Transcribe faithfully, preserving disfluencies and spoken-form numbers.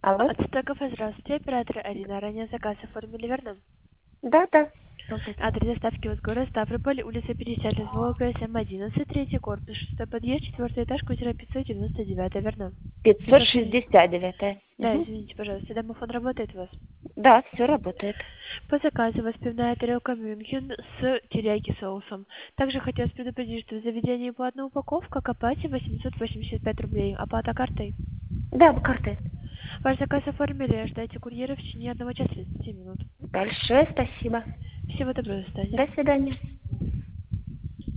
Алло? От Стокова, здравствуйте, оператор Арина. Ранее заказ оформили, верно? Да, да. Адрес доставки у вас город Ставрополь, улица пятьдесят лет, ГСМ одиннадцать, третий корпус, шестой подъезд, четвертый этаж, квартира пятьсот девяносто девять, верно? пятьсот Здравствуйте. шестьдесят девять. Да, Угу. извините, пожалуйста, домофон работает у вас? Да, все работает. По заказу у вас пивная тарелка Мюнхен с терияки соусом. Также хотелось предупредить, что в заведении платная упаковка к оплате восемьсот восемьдесят пять рублей. Оплата картой. Да, карты. Ваш заказ оформили, ожидайте курьера в течение одного часа тридцати минут. Большое спасибо. Всего доброго, до свидания. До свидания.